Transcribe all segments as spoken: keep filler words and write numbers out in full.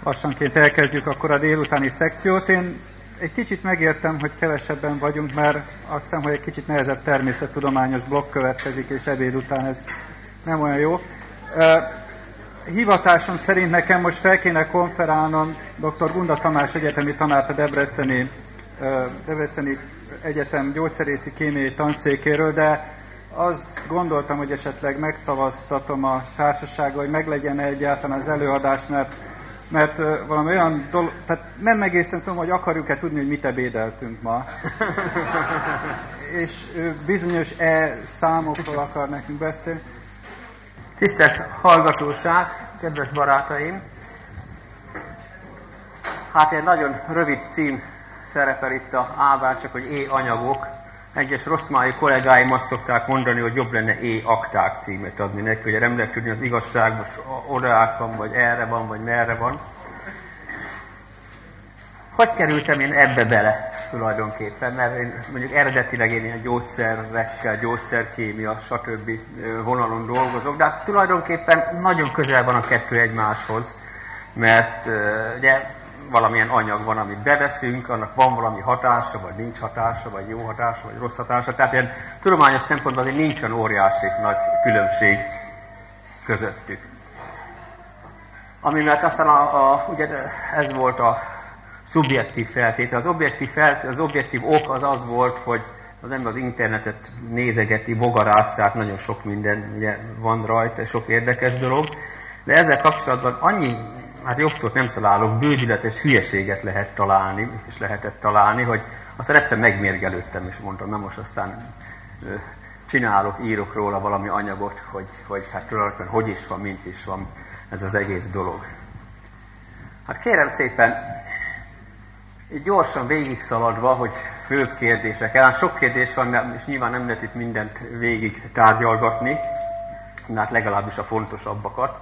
lassanként elkezdjük akkor a délutáni szekciót. Én egy kicsit megértem, hogy kevesebben vagyunk, mert azt hiszem, hogy egy kicsit nehezebb természettudományos blokk következik, és ebéd után ez nem olyan jó. Hivatásom szerint nekem most fel kéne konferálnom dr. Gunda Tamás egyetemi tanárt a Debreceni, Debreceni Egyetem gyógyszerészi kémiai tanszékéről, de azt gondoltam, hogy esetleg megszavaztatom a társasággal, hogy meglegyen egyáltalán az előadás, mert, mert valami olyan dolog, tehát nem egészen tudom, hogy akarjuk-e tudni, hogy mit ebédeltünk ma. És bizonyos e-számokról akar nekünk beszélni. Tisztelt hallgatóság, kedves barátaim! Hát egy nagyon rövid cím szerepel itt a ábrán, csak hogy e-anyagok. Egyes rosszmájú kollégáim azt szokták mondani, hogy jobb lenne e-akták címet adni neki, hogy nem lehet tudni az igazság most odaát van, vagy erre van, vagy merre van. Hogy kerültem én ebbe bele tulajdonképpen? Mert én mondjuk eredetileg én ilyen gyógyszerekkel, gyógyszerkémia, stb. Vonalon dolgozok, de hát tulajdonképpen nagyon közel van a kettő egymáshoz, mert ugye valamilyen anyag van, amit beveszünk, annak van valami hatása, vagy nincs hatása, vagy jó hatása, vagy rossz hatása. Tehát ilyen tudományos szempontból azért nincsen óriási nagy különbség közöttük. Ami mert aztán a, a, ugye ez volt a szubjektív feltétel. Az objektív, feltétel, az objektív ok az az volt, hogy az ember az internetet nézegeti, bogarásszát, nagyon sok minden ugye, van rajta, sok érdekes dolog, de ezzel kapcsolatban annyi, hát jobb szót nem találok, bődületes hülyeséget lehet találni, és lehetett találni, hogy aztán egyszer megmérgelődtem, és mondtam, na most aztán ö, csinálok, írok róla valami anyagot, hogy, hogy hát tulajdonképpen hogy is van, mint is van ez az egész dolog. Hát kérem szépen, így gyorsan végigszaladva, hogy fő kérdések. Hát sok kérdés van, és nyilván nem lehet itt mindent végig tárgyalgatni, de hát legalábbis a fontosabbakat.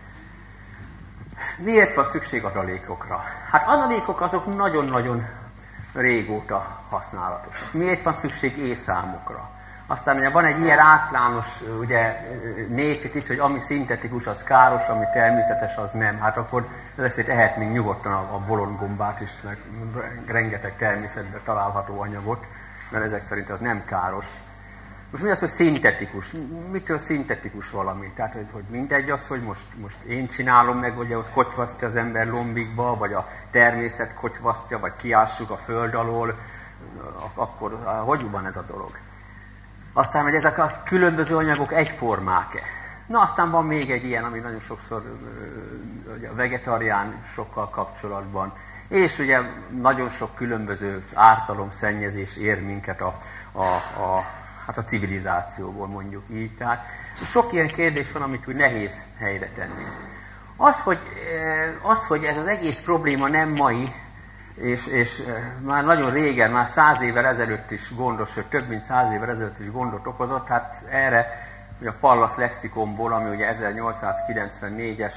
Miért van szükség adalékokra? Hát adalékok azok nagyon-nagyon régóta használatosak. Miért van szükség e-számokra? Aztán ugye van egy ilyen általános ugye, népét is, hogy ami szintetikus, az káros, ami természetes, az nem. Hát akkor ezért ehetnénk nyugodtan a, a bolondgombát is, meg rengeteg természetben található anyagot, mert ezek szerint az nem káros. Most mi az, hogy szintetikus? Mitől szintetikus valami? Tehát, hogy, hogy mindegy az, hogy most, most én csinálom meg, vagy hogy kotyvasztja az ember lombikba, vagy a természet kotyvasztja, vagy kiássuk a föld alól, akkor hogy van ez a dolog? Aztán, hogy ezek a különböző anyagok egyformák-e? Na, aztán van még egy ilyen, ami nagyon sokszor ugye, a vegetariánusokkal kapcsolatban, és ugye nagyon sok különböző ártalomszennyezés ér minket a, a, a, hát a civilizációból, mondjuk így. Tehát sok ilyen kérdés van, amit úgy nehéz helyre tenni. Az, hogy, az, hogy ez az egész probléma nem mai, És, és már nagyon régen, már száz évvel ezelőtt is gondos, sőt több mint száz évvel ezelőtt is gondot okozott, hát erre ugye a Pallas lexikonból, ami ugye ezernyolcszázkilencvennégyes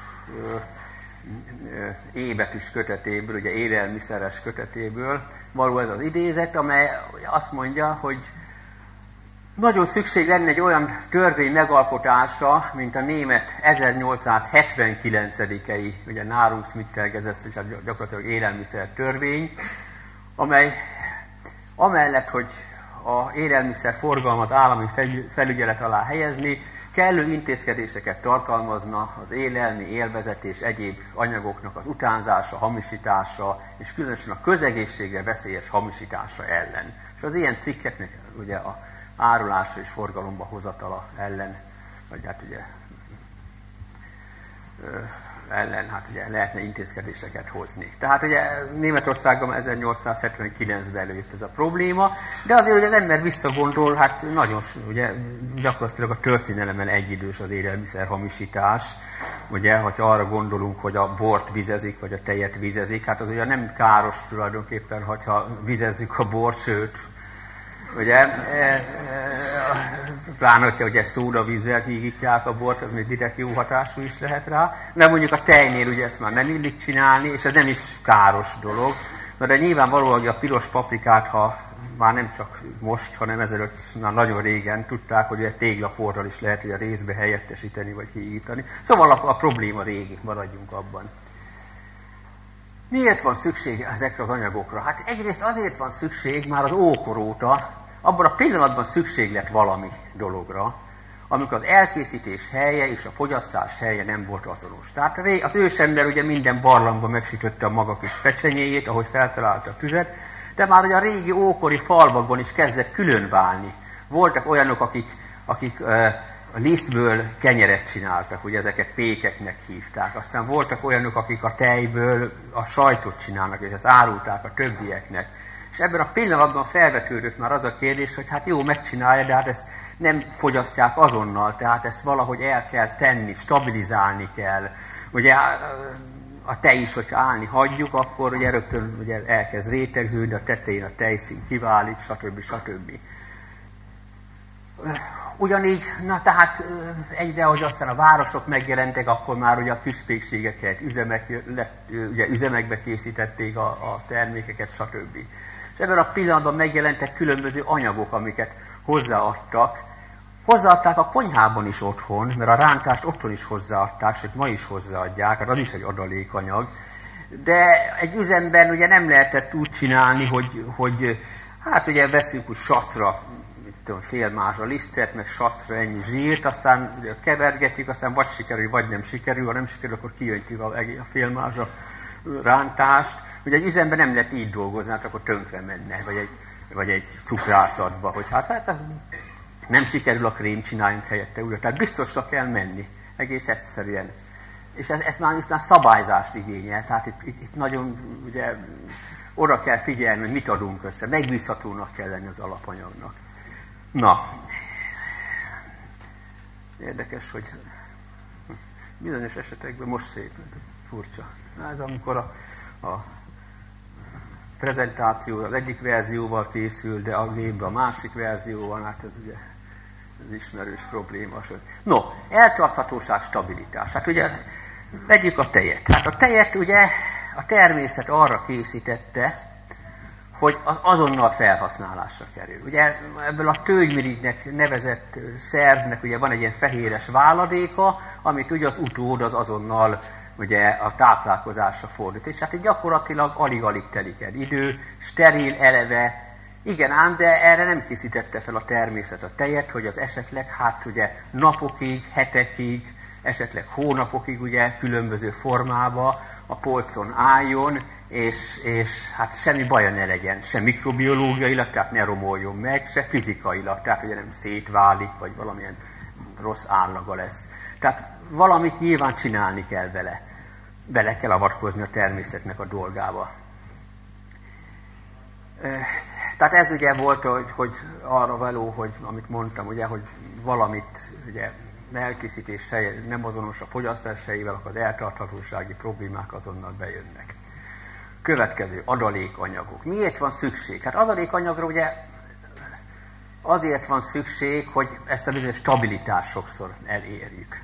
ébetűs kötetéből, ugye élelmiszeres kötetéből való ez az idézet, amely azt mondja, hogy nagyon szükség lenne egy olyan törvény megalkotása, mint a német ezernyolcszázhetvenkilencei ugye Nahrungsmittelgesetz, és gyakorlatilag élelmiszer törvény, amely amellett, hogy a élelmiszer forgalmat állami felügyelet alá helyezni, kellő intézkedéseket tartalmazna az élelmi, élvezetés, egyéb anyagoknak az utánzása, hamisítása, és különösen a közegészségre veszélyes hamisítása ellen. És az ilyen cikkeknek ugye a árulásra és forgalomba hozatala ellen, vagy hát ugye ellen, hát ugye lehetne intézkedéseket hozni. Tehát ugye Németországban ezernyolcszázhetvenkilencben előjött ez a probléma, de azért, hogy az ember visszagondol, hát nagyon, ugye gyakorlatilag a történelemmel egyidős az élelmiszer hamisítás, ugye, hogyha arra gondolunk, hogy a bort vizezik, vagy a tejet vizezik, hát az ugye nem káros tulajdonképpen, hogyha vizezzük a bort, sőt, ugye, pláne, hogyha ugye szódavízzel hígítják a bort, az még direkt jó hatású is lehet rá, de mondjuk a tejnél ugye ezt már nem illik csinálni, és ez nem is káros dolog, de nyilvánvalóan a piros paprikát, ha már nem csak most, hanem ezelőtt már nagyon régen tudták, hogy a téglaporral is lehet hogy a részbe helyettesíteni, vagy hígítani. Szóval a, a probléma régi, maradjunk abban. Miért van szükség ezekre az anyagokra? Hát egyrészt azért van szükség már az ókor óta, abban a pillanatban szükség lett valami dologra, amikor az elkészítés helye és a fogyasztás helye nem volt azonos. Tehát az ősember ugye minden barlangban megsütötte a maga kis pecsenyéjét, ahogy feltalálta a tüzet, de már ugye a régi ókori falvakban is kezdett külön válni. Voltak olyanok, akik, akik uh, a lisztből kenyeret csináltak, ugye ezeket pékeknek hívták. Aztán voltak olyanok, akik a tejből a sajtot csinálnak, és ezt árulták a többieknek. És ebben a pillanatban felvetődött már az a kérdés, hogy hát jó, megcsinálja, de hát ezt nem fogyasztják azonnal, tehát ezt valahogy el kell tenni, stabilizálni kell. Ugye a tej is, hogyha állni hagyjuk, akkor ugye rögtön ugye elkezd rétegződni, a tetején a tejszín kiválik, stb. stb. Ugyanígy, na tehát egyre, hogy aztán a városok megjelentek, akkor már ugye a kispékségeket, üzemek, ugye üzemekbe készítették a, a termékeket, stb. És ebben a pillanatban megjelentek különböző anyagok, amiket hozzáadtak. Hozzáadták a konyhában is otthon, mert a rántást otthon is hozzáadták, sőt ma is hozzáadják, hát az is egy adalékanyag. De egy üzemben ugye nem lehetett úgy csinálni, hogy, hogy hát ugye veszünk úgy sacra, fél mázsa lisztet, meg sacra ennyi zsírt, aztán ugye kevergetjük, aztán vagy sikerül, vagy nem sikerül, ha nem sikerül, akkor kijöntjük a, a fél mázsa rántást. Ugye egy üzemben nem lehet így dolgozni, hát akkor tönkre menne, vagy egy, vagy egy cukrászatba, hogy hát, hát nem sikerül a krém, csináljunk helyette újra. Tehát biztosra kell menni, egész egyszerűen. És ez, ez már, már szabályzást igényel, tehát itt, itt, itt nagyon ugye, oda kell figyelni, hogy mit adunk össze, megbízhatónak kell lenni az alapanyagnak. Na, érdekes, hogy bizonyos esetekben most szép, furcsa. Ez amikor a, a prezentáció az egyik verzióval készül, de a gépben a másik verzióval, hát ez ugye ez ismerős probléma. No, eltarthatóság, stabilitás. Hát ugye vegyük a tejet. Hát a tejet ugye a természet arra készítette, hogy az azonnal felhasználásra kerül. Ugye ebből a tőgymirigynek nevezett szervnek ugye van egy ilyen fehéres váladéka, amit ugye az utód az azonnal ugye a táplálkozásra fordít. És hát itt gyakorlatilag alig-alig telik el idő, steril eleve, igen ám, de erre nem készítette fel a természet a tejet, hogy az esetleg hát ugye napokig, hetekig, esetleg hónapokig ugye különböző formába a polcon álljon, és, és hát semmi baja ne legyen, se mikrobiológiailag, tehát ne romoljon meg, se fizikailag, tehát ugye nem szétválik, vagy valamilyen rossz állaga lesz. Tehát valamit nyilván csinálni kell vele. Bele kell avatkozni a természetnek a dolgába. Tehát ez ugye volt, hogy, hogy arra való, hogy amit mondtam, ugye, hogy valamit ugye elkészítés nem azonos a fogyasztás helyével, akkor az eltarthatósági problémák azonnal bejönnek. Következő, adalékanyagok. Miért van szükség? Hát adalékanyagra ugye azért van szükség, hogy ezt a bizonyos stabilitást sokszor elérjük.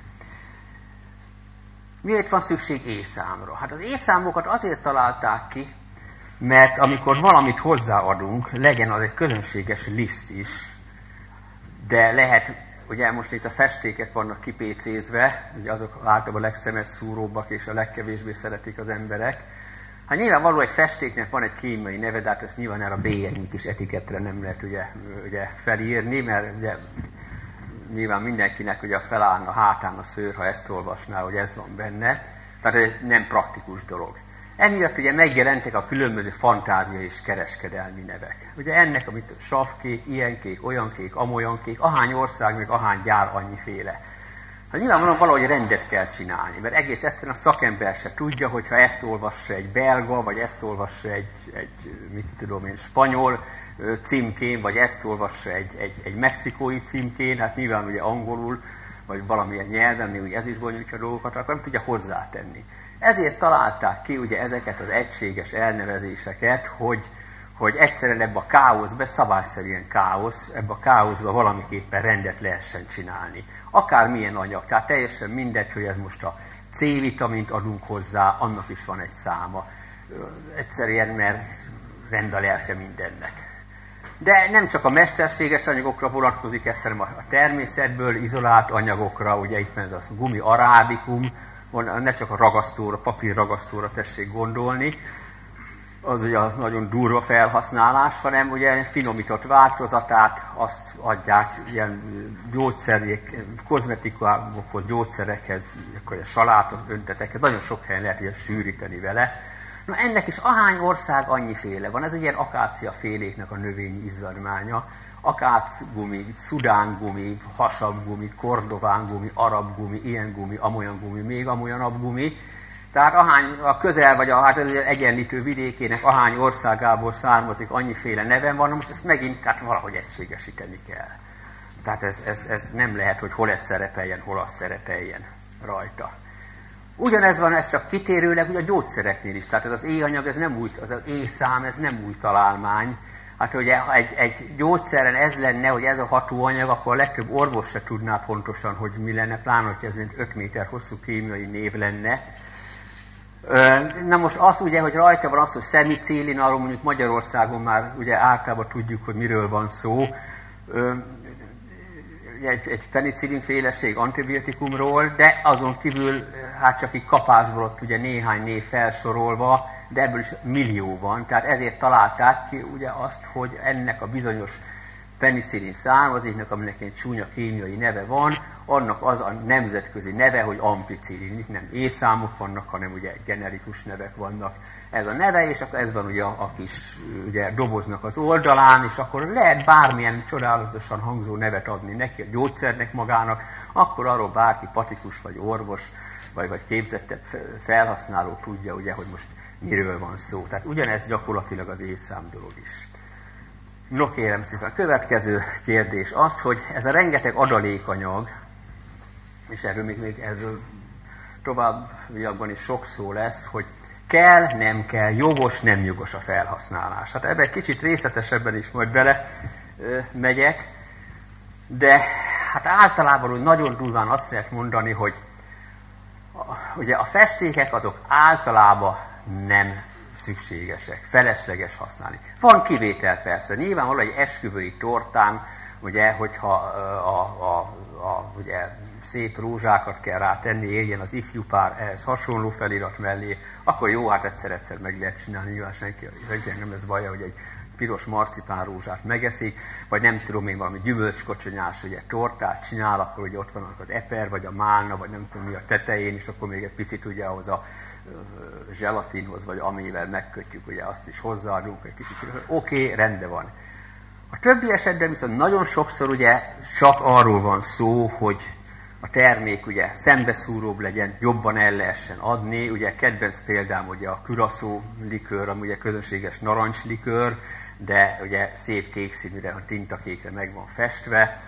Miért van szükség észámra? Hát az észámokat azért találták ki, mert amikor valamit hozzáadunk, legyen az egy közönséges liszt is, de lehet, ugye most itt a festékek vannak kipécézve, ugye azok általában a legszemes szúróbbak és a legkevésbé szeretik az emberek. Hát nyilvánvaló egy festéknek van egy kémiai neve, de hát ezt nyilván erre a bélyegnyi kis etikettre nem lehet ugye, ugye felírni, mert ugye nyilván mindenkinek ugye felállna hátán a szőr, ha ezt olvasná, hogy ez van benne. Tehát ez nem praktikus dolog. Emiatt ugye megjelentek a különböző fantázia és kereskedelmi nevek. Ugye ennek, amit savkék, ilyen kék, olyan kék, amolyan kék, ahány ország, meg ahány gyár, annyiféle. Hát nyilvánvalóan valahogy rendet kell csinálni, mert egész egyszerűen a szakember se tudja, hogyha ezt olvassa egy belga, vagy ezt olvassa egy, egy mit tudom én, spanyol címkén, vagy ezt olvassa egy, egy, egy mexikói címkén, hát nyilván ugye angolul, vagy valamilyen nyelven, még ugye ez is bonyolítja a dolgokat, akkor nem tudja hozzátenni. Ezért találták ki ugye ezeket az egységes elnevezéseket, hogy, hogy egyszerűen ebbe a káoszba, szabályszerűen káosz, ebbe a káoszba valamiképpen rendet lehessen csinálni. Akármilyen anyag, tehát teljesen mindegy, hogy ez most a C-vitamint adunk hozzá, annak is van egy száma. Egyszerűen, mert rend a lelke mindennek. De nem csak a mesterséges anyagokra vonatkozik ez, hanem a természetből izolált anyagokra, ugye itt ez a gumi arábikum, ne csak a ragasztóra, papír ragasztóra tessék gondolni, az ugye a nagyon durva felhasználás, hanem ugye finomított változatát azt adják ilyen gyógyszerek, kozmetikákhoz, gyógyszerekhez, akkor a salátot öntetekhez, nagyon sok helyen lehet ilyen sűríteni vele. Na ennek is ahány ország annyiféle van, ez egy ilyen akáciaféléknek a növényi izzadmánya, akácgumi, szudángumi, hasabbgumi, kordovángumi, arabgumi, ilyen gumi, amolyan gumi, még amolyanabb gumi. Tehát ahány a közel vagy a hát egyenlítő vidékének ahány országából származik, annyiféle neven van, most ezt megint tehát valahogy egységesíteni kell. Tehát ez, ez, ez nem lehet, hogy hol ez szerepeljen, hol az szerepeljen rajta. Ugyanez van, ez csak kitérőleg ugye a gyógyszereknél is. Tehát ez az E-anyag, ez nem új, az, az E-szám, ez nem új találmány. Hát ugye egy, egy gyógyszeren ez lenne, hogy ez a hatóanyag, akkor a legtöbb orvos se tudná pontosan, hogy mi lenne, pláne, hogy ez mint öt méter hosszú kémiai név lenne. Na most az ugye, hogy rajta van az, hogy szemicillin, arról mondjuk Magyarországon már ugye általában tudjuk, hogy miről van szó. Egy, egy penicillin féleség antibiotikumról, de azon kívül hát csak így kapásból ott ugye néhány név felsorolva, de ebből is millió van, tehát ezért találták ki ugye azt, hogy ennek a bizonyos penicillin származéknak, aminek egy csúnya kémiai neve van, annak az a nemzetközi neve, hogy ampicillin. Itt nem E-számok vannak, hanem ugye generikus nevek vannak. Ez a neve, és akkor ez van ugye a, a kis ugye, doboznak az oldalán, és akkor lehet bármilyen csodálatosan hangzó nevet adni neki, a gyógyszernek magának, akkor arról bárki patikus, vagy orvos, vagy, vagy képzettebb felhasználó tudja, ugye, hogy most miről van szó. Tehát ugyanez gyakorlatilag az E-szám dolog is. No kérem szépen, a következő kérdés az, hogy ez a rengeteg adalékanyag, és erről még, még erről továbbiakban is sok szó lesz, hogy kell, nem kell, jogos, nem jogos a felhasználás. Hát ebben egy kicsit részletesebben is majd bele ö, megyek, de hát általában úgy nagyon durván azt lehet mondani, hogy a, ugye a festékek azok általában nem szükségesek, felesleges használni. Van kivétel persze, nyilvánvalóan egy esküvői tortán, ugye, hogyha a, a, a, a ugye, szép rózsákat kell rátenni, éljen az ifjú pár ehhez hasonló felirat mellé, akkor jó, hát egyszer-egyszer meg lehet csinálni, nyilván senki, nem ez baja, hogy egy piros marcipán rózsát megeszik, vagy nem tudom én valami gyümölcskocsonyás, ugye tortát csinál, akkor ugye ott vannak az eper, vagy a málna, vagy nem tudom mi a tetején, és akkor még egy picit ugye ahhoz a zselatinhoz, vagy amivel megkötjük, ugye azt is hozzáadunk egy kicsit. Oké, okay, rendben van. A többi esetben viszont nagyon sokszor ugye csak arról van szó, hogy a termék ugye szembeszúróbb legyen, jobban el lehessen adni. Ugye kedvenc példám ugye a curacao likőr, ami ugye közönséges narancslikőr, de ugye szép kék színűre, a tintakékre meg van festve.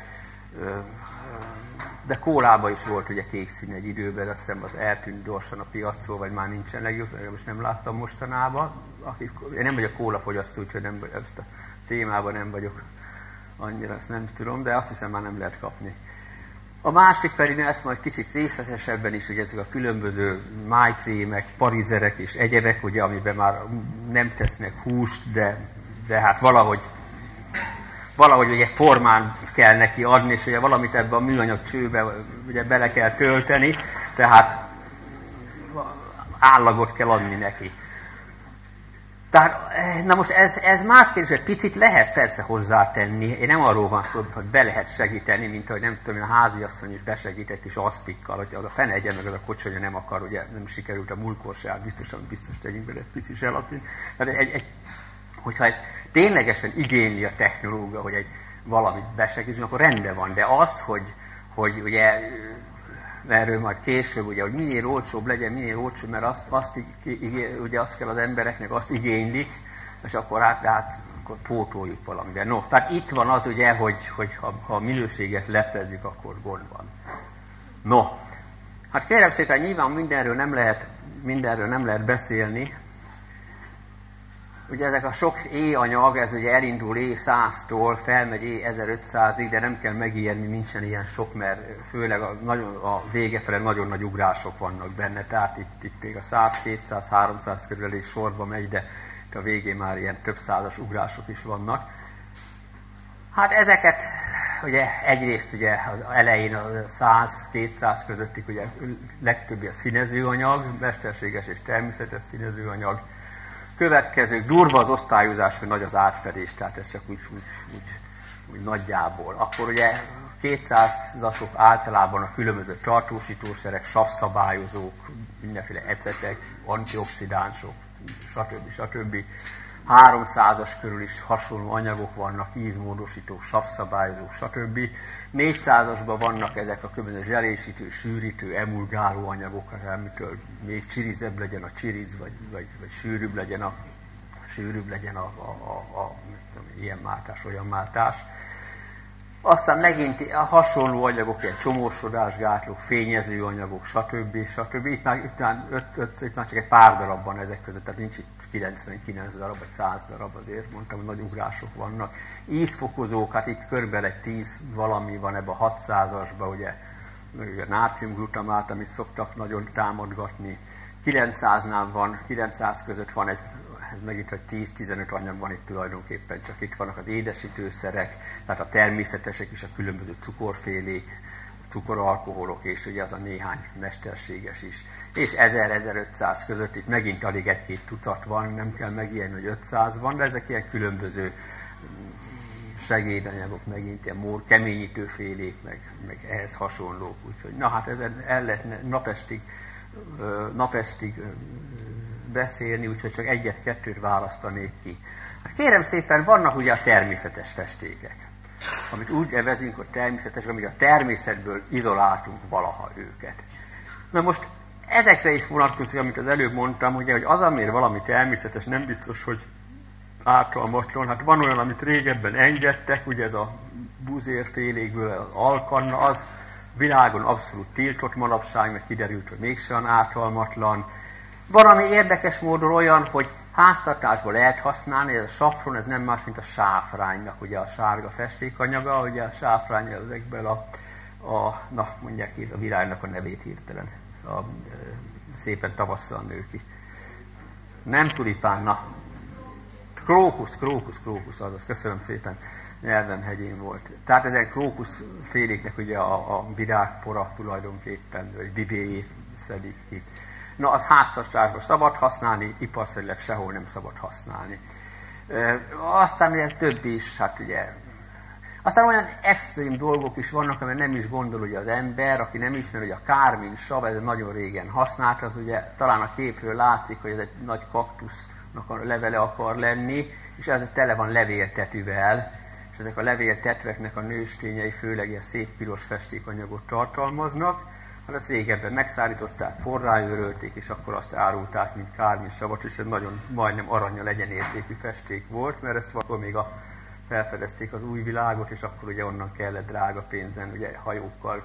De kólában is volt ugye kék szín egy időben, azt hiszem az eltűnt gyorsan a piacról, vagy már nincsen legjobb, most nem láttam mostanában. Akik, én nem vagyok kólafogyasztó, úgyhogy nem, ezt a témában nem vagyok annyira, ezt nem tudom, de azt hiszem már nem lehet kapni. A másik pedig, ezt majd kicsit részletesebben is, hogy ezek a különböző májkrémek, parizerek és egyebek, ugye, amiben már nem tesznek húst, de, de hát valahogy valahogy ugye formán kell neki adni, és ugye valamit ebbe a műanyag csőbe ugye bele kell tölteni, tehát állagot kell adni neki. Tehát, na most ez, ez más kérdés, hogy picit lehet persze hozzátenni, én nem arról van szó, hogy be lehet segíteni, mint hogy nem tudom, a háziasszony is besegít egy kis aszpikkal, hogy az a fene egyen, meg az a kocsonya nem akar, ugye nem sikerült a múltkor, biztosan biztos tegyünk bele egy pici zselatin. Tehát egy, egy hogyha ez ténylegesen igényli a technológia, hogy egy valamit besegítsünk, akkor rendben van. De azt, hogy, hogy ugye, erről majd később, ugye, hogy minél olcsóbb legyen, minél olcsóbb, mert azt, azt, ugye azt kell az embereknek, azt igénylik, és akkor hát, hát akkor pótoljuk valamivel. No, tehát itt van az ugye, hogy, hogy ha, ha a minőséget leplezzük, akkor gond van. No, hát kérem szépen, nyilván mindenről nem lehet, mindenről nem lehet beszélni. Ugye ezek a sok E-anyag, ez ugye elindul E száztól, felmegy E ezerötszázig, de nem kell megijedni, nincsen ilyen sok, mert főleg a, nagyon, a vége fele nagyon nagy ugrások vannak benne, tehát itt, itt még a száz, kétszáz, háromszáz körüli sorba megy, de itt a végén már ilyen több százas ugrások is vannak. Hát ezeket ugye egyrészt ugye az elején a száz-kétszáz közöttik ugye legtöbbi a színezőanyag, mesterséges és természetes színezőanyag. Következők, durva az osztályozás, hogy nagy az átfedés, tehát ez csak úgy, úgy, úgy, úgy nagyjából. Akkor ugye kétszázasok általában a különböző tartósítószerek, savszabályozók, mindenféle ecetek, antioxidánsok, stb. stb. háromszázas körül is hasonló anyagok vannak, ízmódosítók, savszabályozók, stb. négyszázasban vannak ezek a különböző zselésítő, sűrítő, emulgáló anyagok, amitől még csirizebb legyen a csiriz, vagy, vagy, vagy sűrűbb legyen a sűrűbb legyen a, a, a, a tudom, ilyen máltás, olyan máltás. Aztán megint a hasonló anyagok, ilyen csomósodásgátlók, fényező anyagok, stb. stb. Itt már, itt, már öt, öt, itt már csak egy pár darab van ezek között, tehát nincs itt kilencvenkilenc darab, vagy száz darab, azért mondtam, hogy nagy ugrások vannak. Ízfokozók, hát itt körülbelül egy tíz valami van ebben a hatszázasban, ugye, ugye nátriumglutamát, amit szoktak nagyon támogatni. kilencszáznál van, kilencszáz között van egy, ez megint, hogy tíz-tizenöt anyag van itt tulajdonképpen, csak itt vannak az édesítőszerek, tehát a természetesek is, a különböző cukorfélék, cukoralkoholok, és ugye az a néhány mesterséges is. És ezer-ezerötszáz között itt megint alig egy-két tucat van, nem kell megijedni, hogy ötszáz van, de ezek ilyen különböző segédanyagok, megint ilyen mór, keményítőfélék, meg, meg ehhez hasonlók. Úgyhogy na hát ezen el lehetne napestig, napestig beszélni, úgyhogy csak egyet-kettőt választanék ki. Hát kérem szépen, vannak ugye a természetes festékek, amit úgy nevezünk, hogy természetes, amit a természetből izoláltunk valaha őket. Na most ezekre is vonatkozik, amit az előbb mondtam, ugye, hogy az, amiért valami természetes, nem biztos, hogy ártalmatlan. Hát van olyan, amit régebben engedtek, ugye ez a buzérfélékből az alkanna, az világon abszolút tiltott manapság, meg kiderült, hogy mégsem ártalmatlan. Van, ami érdekes módon olyan, hogy háztartásban lehet használni, ez a safron, ez nem más, mint a sáfránynak, ugye a sárga festékanyaga, ugye a sáfrány ezekből a, a na mondják itt a virágnak a nevét hirtelen, a, a, szépen tavasszal nő ki. Nem tulipán, na, krókusz, krókusz, krókusz, azaz, köszönöm szépen, nyelvem hegyén volt. Tehát ezen krókusz féléknek ugye a, a virágpora tulajdonképpen, vagy bibéjét szedik ki. Na, az háztartásban szabad használni, iparszerűleg sehol nem szabad használni. E, aztán ugye többi is, hát ugye, aztán olyan extrém dolgok is vannak, amely nem is gondol ugye az ember, aki nem ismer, hogy a kármin sav, ez nagyon régen használt, az ugye talán a képről látszik, hogy ez egy nagy kaktusznak a levele akar lenni, és ez tele van levéltetűvel, és ezek a levéltetveknek a nőstényei főleg ilyen szép piros festékanyagot tartalmaznak. Hát ezt régebben megszállították, porrá őrölték, és akkor azt árulták, mint kárminsavat, és ez nagyon majdnem aranyal egyenértékű festék volt, mert ezt akkor még a, felfedezték az új világot, és akkor ugye onnan kellett drága pénzen, ugye hajókkal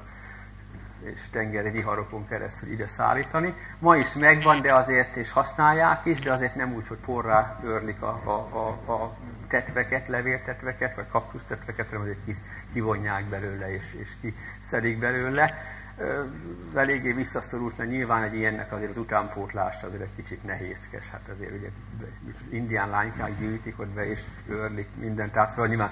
és tengeri viharokon keresztül ide szállítani. Ma is megvan, de azért, és használják is, de azért nem úgy, hogy porrá őrlik a, a, a, a tetveket, levéltetveket, vagy kaktusztetveket, hanem azért kivonják belőle, és, és kiszedik belőle. Eléggé visszaszorult, mert nyilván egy ilyennek azért az utánpótlása azért egy kicsit nehézkes. Hát azért ugye indián lánykák gyűjtik ott be, és őrlik mindent. Tehát szóval nyilván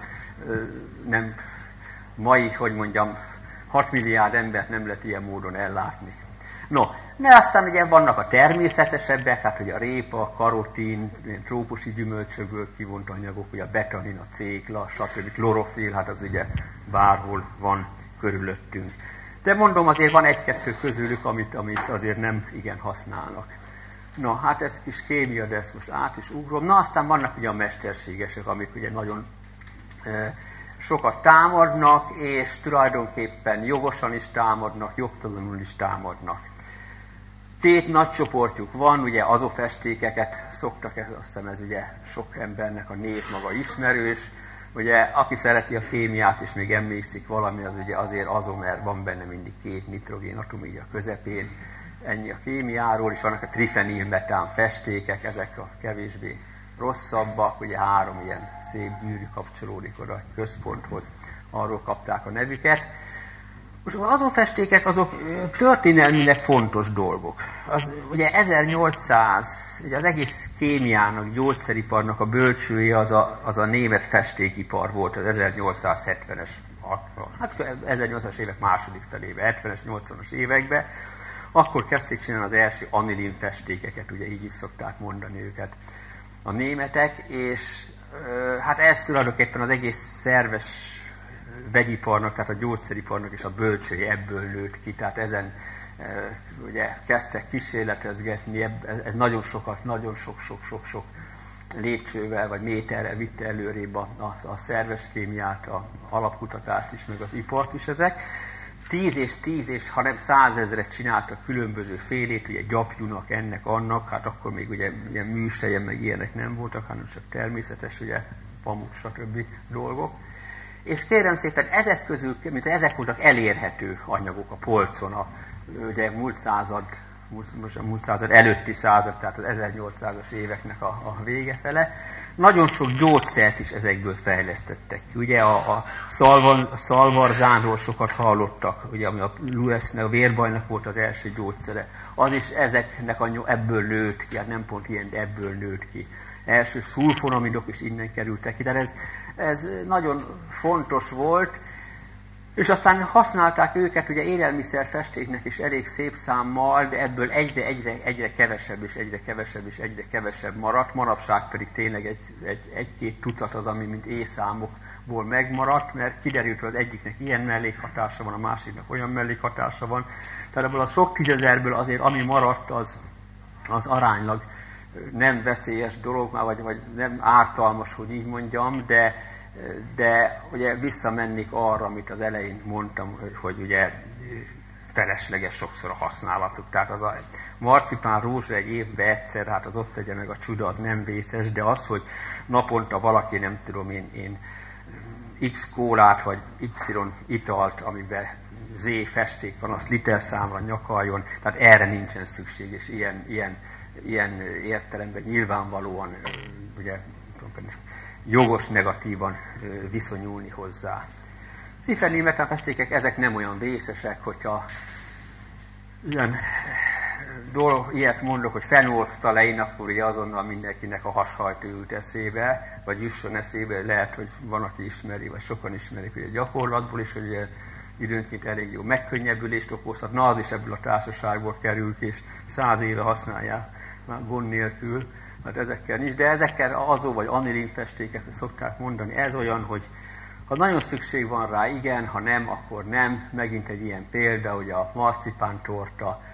nem mai, hogy mondjam, hat milliárd embert nem lehet ilyen módon ellátni. No, de aztán ugye vannak a természetesebbek, hát ugye a répa, a karotin, trópusi gyümölcsökből kivont anyagok, ugye a betanin, a cékla, stb. Klorofil, hát az ugye bárhol van körülöttünk. De mondom, azért van egy-kettő közülük, amit, amit azért nem igen használnak. Na, hát ez kis kémia, de ezt most át is ugrom. Na, aztán vannak ugye a mesterségesek, amik ugye nagyon e, sokat támadnak, és tulajdonképpen jogosan is támadnak, jogtalanul is támadnak. Két nagy csoportjuk van, ugye azofestékeket szoktak, ez, azt hiszem ez ugye sok embernek a név maga ismerős. Ugye, aki szereti a kémiát és még emlékszik valami, az ugye azért azon, mert van benne mindig két nitrogén atom így a közepén. Ennyi a kémiáról, és vannak a trifenilmetán festékek, ezek a kevésbé rosszabbak, ugye három ilyen szép gyűrű kapcsolódik oda a központhoz, arról kapták a nevüket. Most az azonfestékek azok történelmileg fontos dolgok. Az, ugye ezernyolcszáz, ugye az egész kémiának, gyógyszeriparnak a bölcsője az a, az a német festékipar volt az ezernyolcszázhetvenes hát ezernyolcvanas évek második felébe, hetvenes, nyolcvanas években, akkor kezdték csinálni az első anilin festékeket, ugye így is szokták mondani őket a németek, és hát ez tulajdonképpen az egész szerves vegyiparnak, tehát a gyógyszeriparnak és a bölcsője ebből nőtt ki, tehát ezen ugye kezdtek kísérletezgetni, ez nagyon sokat, nagyon sok-sok-sok-sok lépcsővel vagy méterrel vitte előrébb a, a, a szerves kémiát, a alapkutatást is, meg az ipart is ezek. Tíz és tíz és hanem százezret csináltak különböző félét, ugye gyapjúnak, ennek, annak, hát akkor még ugye, ugye műselyen meg ilyenek nem voltak, hanem csak természetes, ugye pamut, stb. Dolgok. És kérem szépen, ezek közül, mint ezek voltak elérhető anyagok a polcon, a, ugye múlt század, múlt, a múlt század előtti század, tehát az ezernyolcszázas éveknek a, a vége fele. Nagyon sok gyógyszert is ezekből fejlesztettek. Ugye a, a, szalvan, a szalvarzánról sokat hallottak, ugye ami a Lewis-nek, a vérbajnak volt az első gyógyszere. Az is ezeknek a, ebből nőtt ki, hát nem pont ilyen, de ebből nőtt ki. Első szulfonamidok is innen kerültek ki, de ez, ez nagyon fontos volt. És aztán használták őket ugye élelmiszerfestéknek is elég szép számmal, de ebből egyre, egyre, egyre kevesebb és egyre kevesebb és egyre kevesebb maradt. Manapság pedig tényleg egy, egy, egy-két tucat az, ami mint éjszámokból megmaradt, mert kiderült, hogy az egyiknek ilyen mellékhatása van, a másiknak olyan mellékhatása van. Tehát ebből a sok tízezerből azért, ami maradt, az, az aránylag nem veszélyes dolog, vagy, vagy nem ártalmas, hogy így mondjam, de de ugye visszamennék arra, amit az elején mondtam, hogy, hogy ugye felesleges sokszor a használatuk. Tehát az a marcipán rózsa egy évben egyszer, hát az ott tegye meg a csuda, az nem vészes, de az, hogy naponta valaki, nem tudom én, én X kólát, vagy Y italt, amiben Z festék van, azt literszámra nyakaljon, tehát erre nincsen szükség, és ilyen, ilyen, ilyen értelemben nyilvánvalóan ugye, jogos negatívan viszonyulni hozzá. Az ifernémetlen festékek, ezek nem olyan vészesek, hogyha ilyen dolog, ilyet mondok, hogy fenolftalein, akkor ugye azonnal mindenkinek a hashajtó jut eszébe, vagy jusson eszébe, lehet, hogy van, aki ismeri, vagy sokan ismerik ugye gyakorlatból is, hogy ugye időnként elég jó megkönnyebbülést okozhat. Na, az is ebből a társaságból kerül ki, és száz éve használják már gond nélkül. Hát ezekkel nincs, de ezekkel azó vagy anilinfestéket szokták mondani. Ez olyan, hogy ha nagyon szükség van rá, igen, ha nem, akkor nem. Megint egy ilyen példa, ugye a marcipántorta,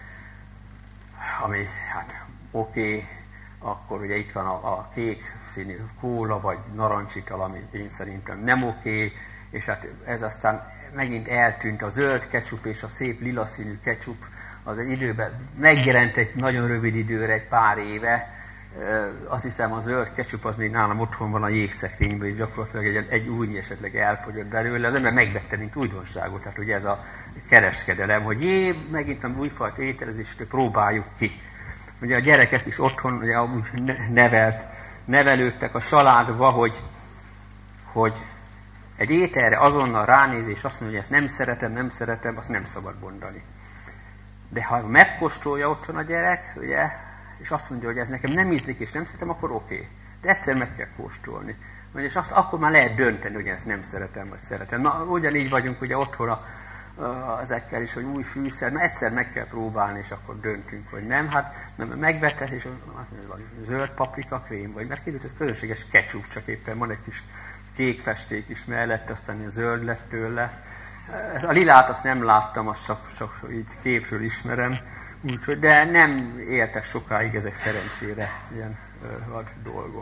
ami hát oké, okay, akkor ugye itt van a, a kék színű kóla, vagy narancsital, ami én szerintem nem oké, okay, és hát ez aztán megint eltűnt a zöld ketchup és a szép lila színű ketchup, az egy időben megjelent egy nagyon rövid időre, egy pár éve. Azt hiszem, a zöld ketchup az még nálam otthon van a jégszekrényben, és gyakorlatilag egy, egy újnyi esetleg elfogyott belőle, az ember megvette, mint újdonságot. Tehát ugye ez a kereskedelem, hogy jé, megint a újfajta ételezést próbáljuk ki. Ugye a gyerekek is otthon ugye amúgy nevelt, nevelődtek a családba, hogy, hogy egy ételre azonnal ránéz, és azt mondja, hogy ezt nem szeretem, nem szeretem, azt nem szabad mondani. De ha megkóstolja otthon a gyerek, ugye, és azt mondja, hogy ez nekem nem ízlik és nem szeretem, akkor oké. Okay. De egyszer meg kell kóstolni. És azt, akkor már lehet dönteni, hogy ezt nem szeretem, vagy szeretem. Na, ugyanígy vagyunk ugye otthon a, a, ezekkel is, hogy új fűszer, na egyszer meg kell próbálni, és akkor döntünk, hogy nem. Hát nem, megvetett, és azt mondja, hogy zöld paprika krém, vagy mert kiderült, ez közönséges ketchup, csak éppen van egy kis kék festék is mellett, aztán a zöld lett tőle. A lilát azt nem láttam, azt csak, csak így képről ismerem. Úgyhogy, de nem éltek sokáig ezek szerencsére ilyen vad dolgok.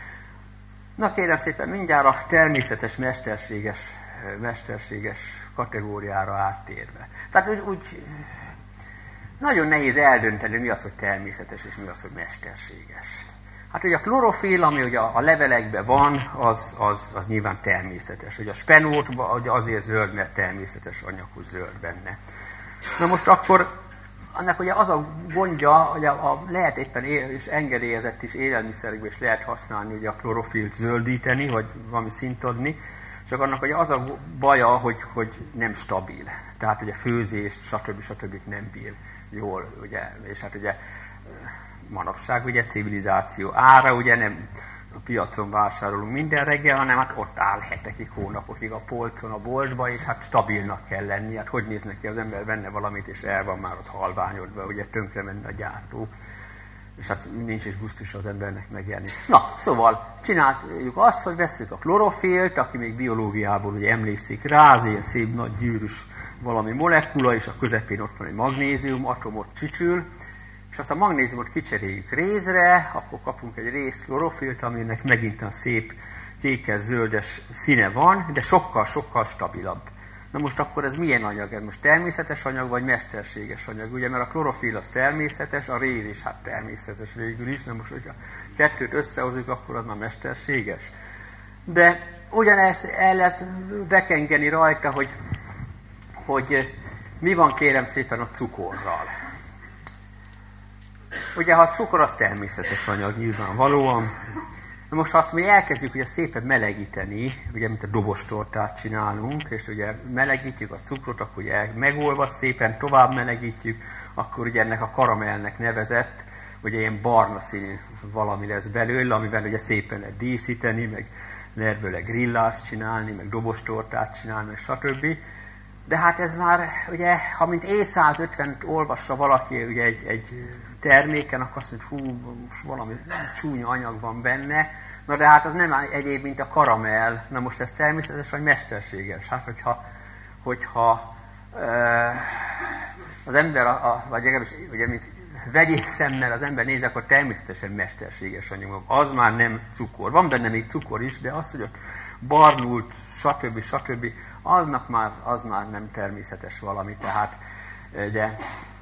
Na kérem szépen, mindjárt a természetes, mesterséges, mesterséges kategóriára áttérve. Tehát úgy, úgy nagyon nehéz eldönteni, mi az, hogy természetes, és mi az, hogy mesterséges. Hát ugye a klorofil, ami ugye a levelekben van, az, az, az nyilván természetes. Ugye a spenót azért zöld, mert természetes anyagú zöld benne. Na most akkor annak ugye az a gondja, hogy a, a lehet éppen él, és engedélyezett is élelmiszerekben is lehet használni ugye a klorofilt zöldíteni, vagy valami szint adni, csak annak ugye az a baja, hogy, hogy nem stabil. Tehát ugye főzést, stb. stb. Nem bír jól, ugye, és hát ugye manapság ugye civilizáció ára, ugye nem a piacon vásárolunk minden reggel, hanem hát ott áll hetekig, hónapokig a polcon, a boltba, és hát stabilnak kell lenni. Hát hogy néz neki az ember venne valamit, és el van már ott halványodva, ugye tönkre menne a gyártó. És hát nincs is gusztus az embernek megjelni. Na, szóval csináljuk azt, hogy vesszük a klorofilt, aki még biológiából ugye emlékszik rá, az ilyen szép nagy gyűrűs valami molekula, és a közepén ott van egy magnézium atomot csücsül, és azt a magnéziumot kicseréljük rézre, akkor kapunk egy rész klorofilt, aminek megint a szép kékes-zöldes színe van, de sokkal-sokkal stabilabb. Na most akkor ez milyen anyag? Ez most természetes anyag, vagy mesterséges anyag? Ugye, mert a klorofil az természetes, a réz is hát természetes végül is, na most, hogyha kettőt összehozunk, akkor az már mesterséges. De ugyanezt el lehet bekengeni rajta, hogy, hogy mi van kérem szépen a cukorral. Ugye, ha a cukor az természetes anyag nyilvánvalóan, na most ha azt mi elkezdjük ugye szépen melegíteni, ugye mint a dobostortát csinálunk, és ugye melegítjük a cukrot, akkor ugye megolvad szépen, tovább melegítjük, akkor ugye ennek a karamellnek nevezett, ugye ilyen barna színű valami lesz belőle, amivel ugye szépen lehet díszíteni, meg lehet belőle grillást csinálni, meg dobostortát csinálni, meg stb. De hát ez már, ugye, ha mint E száz ötvent olvassa valaki ugye egy, egy terméken, akkor azt mondja, hú, most valami csúnya anyag van benne, na de hát az nem egyéb, mint a karamell. Na most ez természetes vagy mesterséges? Hát, hogyha, hogyha euh, az ember, a, a, vagy legalábbis, ugye, mint vegyész szemmel az ember néz, akkor természetesen mesterséges anyag. Az már nem cukor. Van benne még cukor is, de az, hogy ott barnult, stb. stb. Aznak már, az már nem természetes valami, tehát de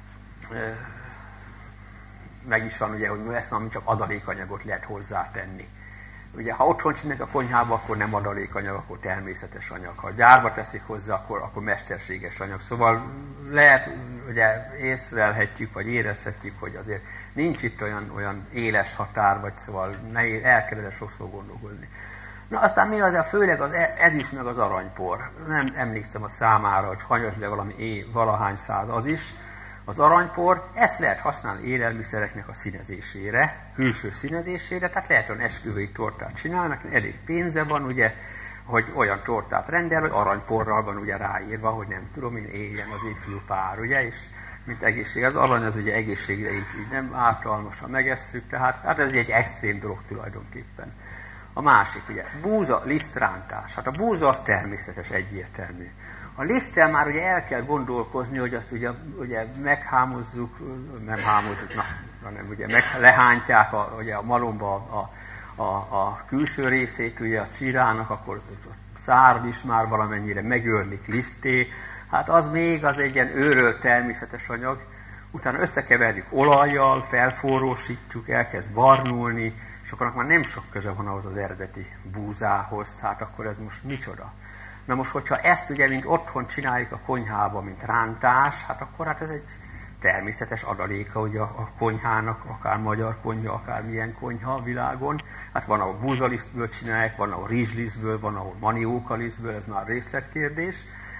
meg is van ugye, hogy ezt már csak adalékanyagot lehet hozzátenni. Ugye, ha otthon csinálják a konyhába, akkor nem adalékanyag, akkor természetes anyag. Ha gyárba teszik hozzá, akkor, akkor mesterséges anyag. Szóval lehet, ugye észrelhetjük, vagy érezhetjük, hogy azért nincs itt olyan, olyan éles határ, vagy szóval nehéz, el kellene sokszor gondolkodni. Na aztán mi az, főleg az ezüst meg az aranypor. Nem emlékszem a számára, hogy hanyas, de valami é, valahány száz az is. Az aranypor, ezt lehet használni élelmiszereknek a színezésére, külső színezésére, tehát lehet olyan esküvői tortát csinálnak, elég pénze van, ugye, hogy olyan tortát rendel, hogy aranyporral van ugye ráírva, hogy nem tudom én, éljen az ifjú pár, ugye, és mint egészség. Az arany az ugye egészségre így, így nem ártalmas, ha megesszük, tehát hát ez egy extrém dolog tulajdonképpen. A másik, ugye, búza, lisztrántás. Hát a búza az természetes, egyértelmű. A liszttel már ugye el kell gondolkozni, hogy azt ugye, ugye meghámozzuk, nem hámozzuk, na, hanem ugye meg, lehántják a, ugye a malomba a, a, a külső részét, ugye a csirának, akkor a szárd is már valamennyire megörlik liszté. Hát az még az egy ilyen őrölt természetes anyag. Utána összekeverjük olajjal, felforrósítjuk, elkezd barnulni, és akkor már nem sok köze van ahhoz az eredeti búzához, tehát akkor ez most micsoda. Na most, hogyha ezt ugye, mint otthon csináljuk a konyhába, mint rántás, hát akkor hát ez egy természetes adaléka ugye a, a konyhának, akár magyar konyha, akár milyen konyha a világon. Hát van, ahol búzalisztből csinálják, van, ahol rizslisztből, van, ahol maniókalisztből, ez már részletkérdés.